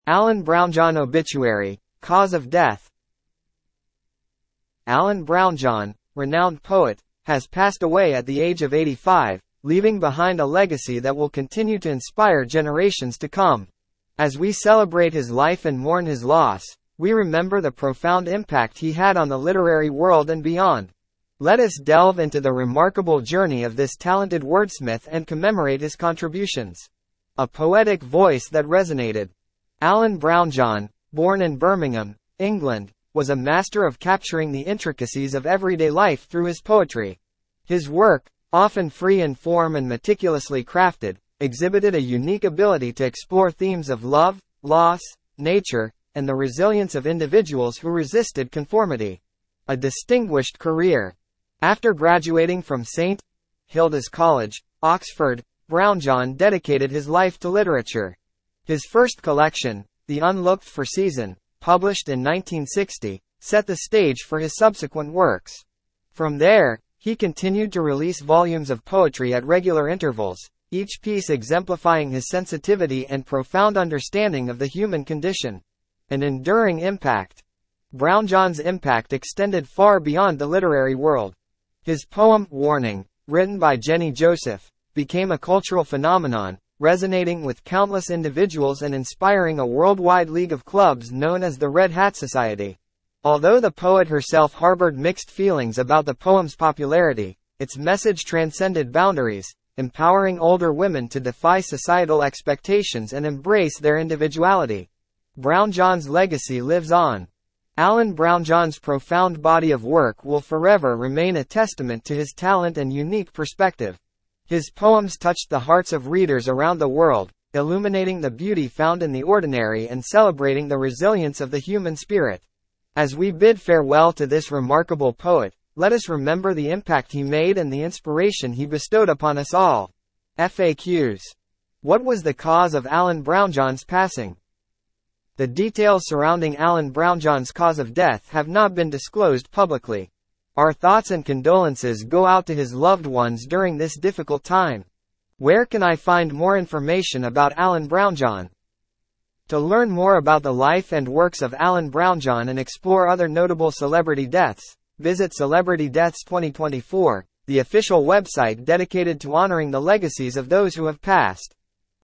Alan Brownjohn obituary, cause of death. Alan Brownjohn, renowned poet, has passed away at the age of 85, leaving behind a legacy that will continue to inspire generations to come. As we celebrate his life and mourn his loss, we remember the profound impact he had on the literary world and beyond. Let us delve into the remarkable journey of this talented wordsmith and commemorate his contributions. A poetic voice that resonated. Alan Brownjohn, born in Birmingham, England, was a master of capturing the intricacies of everyday life through his poetry. His work, often free in form and meticulously crafted, exhibited a unique ability to explore themes of love, loss, nature, and the resilience of individuals who resisted conformity. A distinguished career. After graduating from St. Hilda's College, Oxford, Brownjohn dedicated his life to literature. His first collection, The Unlooked-For Season, published in 1960, set the stage for his subsequent works. From there, he continued to release volumes of poetry at regular intervals, each piece exemplifying his sensitivity and profound understanding of the human condition. An enduring impact. Brownjohn's impact extended far beyond the literary world. His poem, Warning, written by Jenny Joseph, became a cultural phenomenon, resonating with countless individuals and inspiring a worldwide league of clubs known as the Red Hat Society. Although the poet herself harbored mixed feelings about the poem's popularity, its message transcended boundaries, empowering older women to defy societal expectations and embrace their individuality. Brownjohn's legacy lives on. Alan Brownjohn's profound body of work will forever remain a testament to his talent and unique perspective. His poems touched the hearts of readers around the world, illuminating the beauty found in the ordinary and celebrating the resilience of the human spirit. As we bid farewell to this remarkable poet, let us remember the impact he made and the inspiration he bestowed upon us all. FAQs. What was the cause of Alan Brownjohn's passing? The details surrounding Alan Brownjohn's cause of death have not been disclosed publicly. Our thoughts and condolences go out to his loved ones during this difficult time. Where can I find more information about Alan Brownjohn? To learn more about the life and works of Alan Brownjohn and explore other notable celebrity deaths, visit Celebrity Deaths 2024, the official website dedicated to honoring the legacies of those who have passed.